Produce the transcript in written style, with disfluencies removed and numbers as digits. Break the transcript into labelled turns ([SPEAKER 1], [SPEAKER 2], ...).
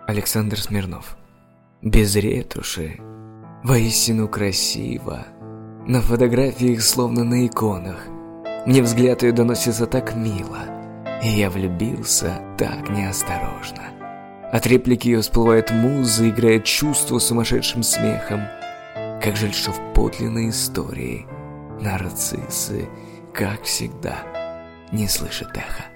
[SPEAKER 1] Александр Смирнов. Без ретуши. Воистину красиво. На фотографиях, словно на иконах. Мне взгляд ее доносится так мило. И я влюбился так неосторожно. От реплики ее всплывает муза, играет чувство сумасшедшим смехом. Как жаль, что в подлинной истории нарциссы, как всегда, не слышат эха.